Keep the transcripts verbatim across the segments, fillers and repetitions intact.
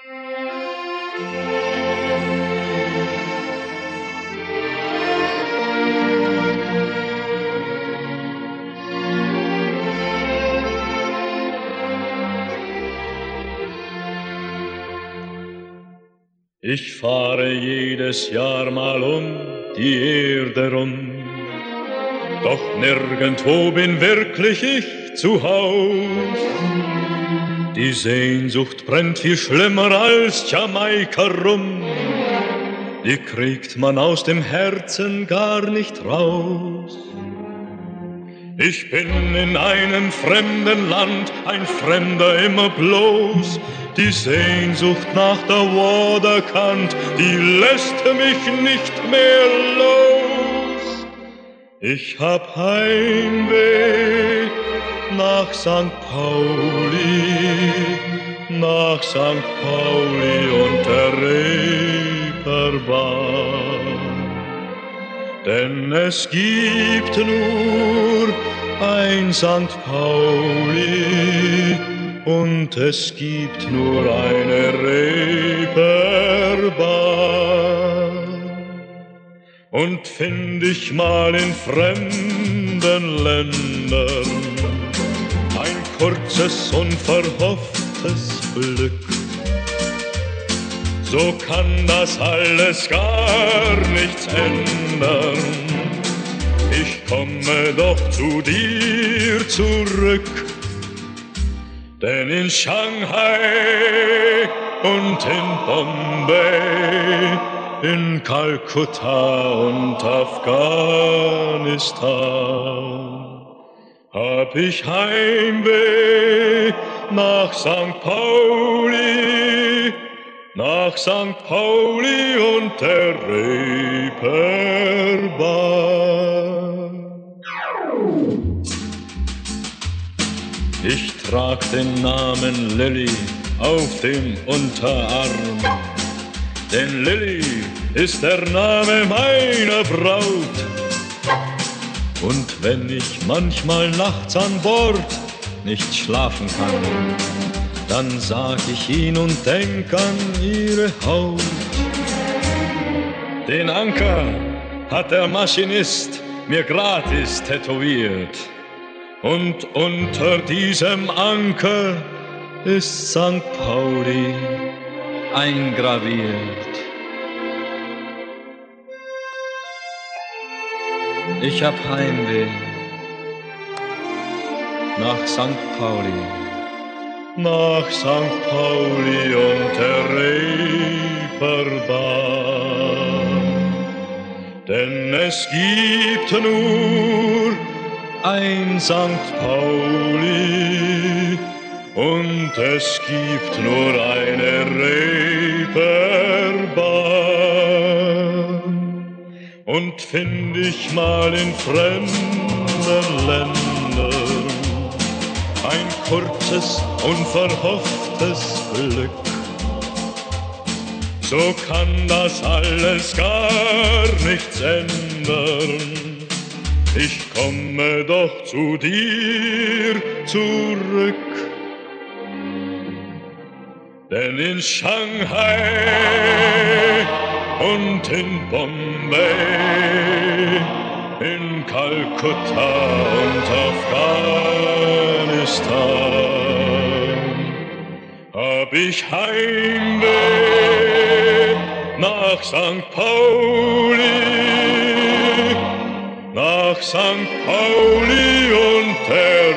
Ich fahre jedes Jahr mal um die Erde rum, doch nirgendwo bin wirklich ich zu Haus. Die Sehnsucht brennt viel schlimmer als Jamaika rum, die kriegt man aus dem Herzen gar nicht raus. Ich bin in einem fremden Land, ein Fremder immer bloß. Die Sehnsucht nach der Waterkant, die lässt mich nicht mehr los. Ich hab Heimweh nach Sankt Pauli, nach Sankt Pauli und der Reeperbahn. Denn es gibt nur ein Sankt Pauli und es gibt nur eine Reeperbahn. Und find ich mal in fremden Ländern ein kurzes, unverhofftes Glück, so kann das alles gar nichts ändern. Ich komme doch zu dir zurück, denn in Shanghai und in Bombay, in Kalkutta und Afghanistan hab ich Heimweh nach Sankt Pauli, nach Sankt Pauli und der Reeperbahn. Ich trag den Namen Lilly auf dem Unterarm, denn Lilly ist der Name meiner Braut. Und wenn ich manchmal nachts an Bord nicht schlafen kann, dann sag ich ihn und denk an ihre Haut. Den Anker hat der Maschinist mir gratis tätowiert, und unter diesem Anker ist Sankt Pauli eingraviert. Ich hab Heimweh nach Sankt Pauli, nach Sankt Pauli und der Reeperbahn. Denn es gibt nur ein Sankt Pauli und es gibt nur eine Reeperbahn. Und find ich mal in fremden Ländern ein kurzes, unverhofftes Glück, so kann das alles gar nichts ändern. Ich komme doch zu dir zurück, denn in Shanghai und in Bombay, in Kalkutta und Afghanistan hab ich Heimweh nach Sankt Pauli, nach Sankt Pauli und der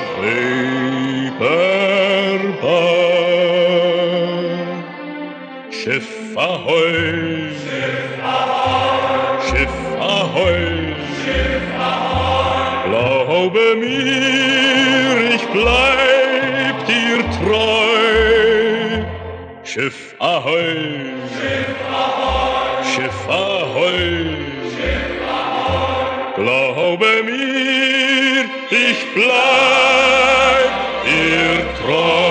Reeperbahn. Schiff Ahoi, Schiff Ahoi, Schiff Ahoi, Schiff Ahoi. Glaube mir, ich bleib dir treu. Schiff Ahoi, Schiff Ahoi, Schiff Ahoi, Schiff Ahoi. Glaube mir, ich bleib dir treu.